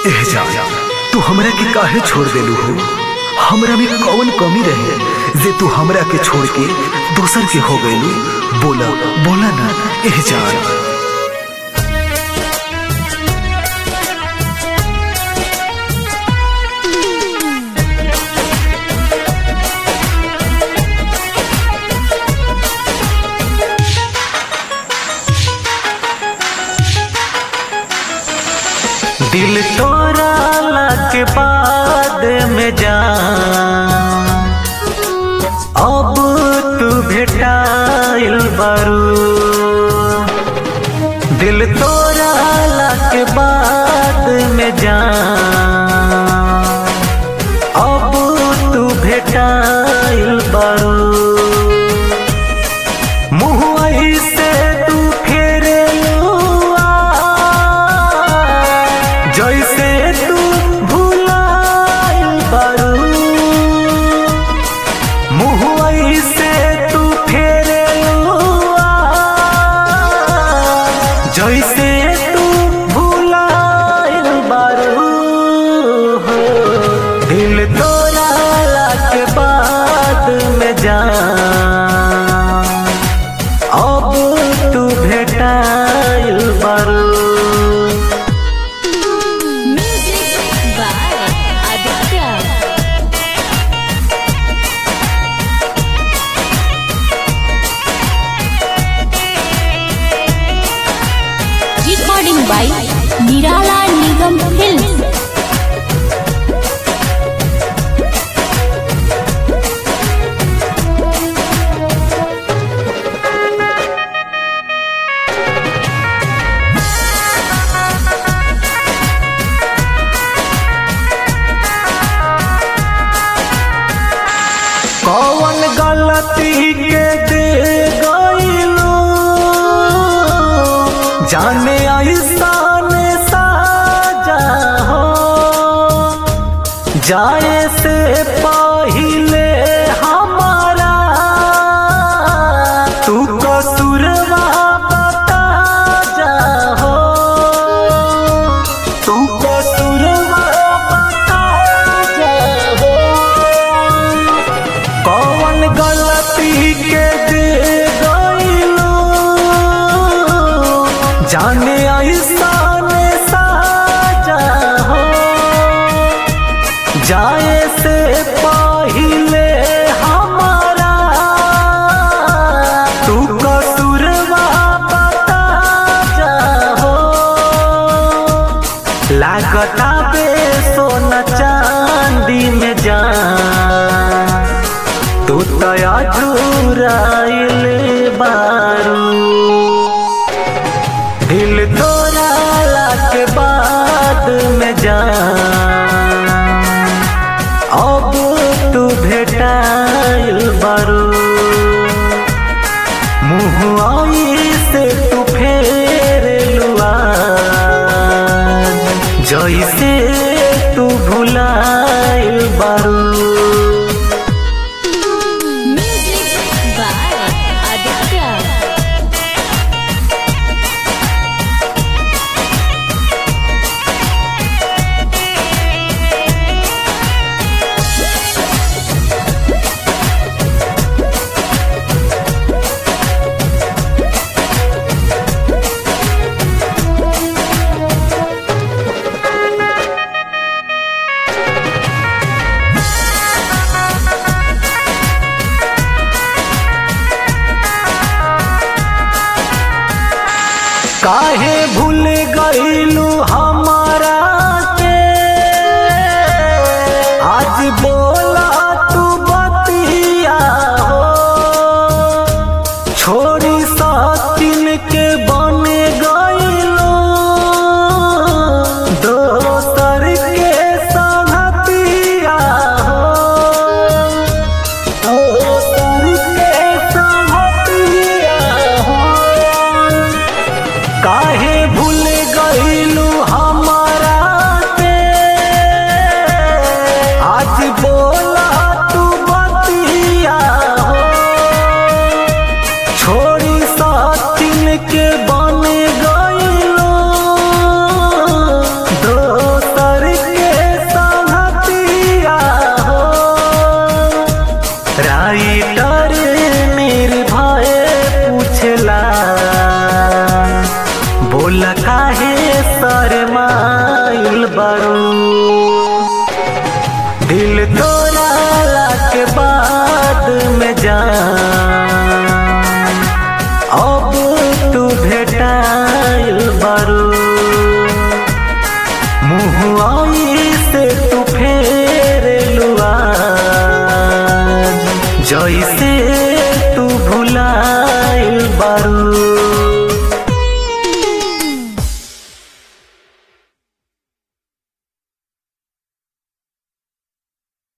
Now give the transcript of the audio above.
एह जान, तू हमरा के काहे छोड़ देलू हो? हमरा में कौन कमी रहे जे तू हमरा के छोड़ के दोसर के हो गइलू? बोला बोला ना एह जान। दिल तोरा के बाद में जान अब तू भेटाइल बारू। दिल तोरा के बाद में जान अब तू भेटाइल बारू। जैसे तू भुलाइल बारू, मुँह से तू फेरे जैसे तू भुलाइल बारू। दिल तोरा के बाद में जान अब तू भेटाइल बारू। by Nirala Nigam Films. कौन गलती के दे गइलू जाने ऐसा साजा हो? जाए से पहिले हमारा तू कसूरवा बता जा हो। तू कसूरवा बता जा हो। कौन गलती के दे गइलू जाने ऐसा साजा हो? जाए से पहिले हमारा तू कसूरवा बता जा हो। लागता बे सोना चांदी में जान तू तो अधूराइल बारू। दिल तोरा के बाद में जान अब तू भेटाइल बारू। मुँह से तू फेर लुआ जैसे तू भुलाइल बारू। बोला काहे शरमाइल बारू। दिल तोड़ाला के बाद में जान अब तू भेटाइल बारू। मुहुआई से तू फेर लुआ जैसे तू भुलाइल बारू।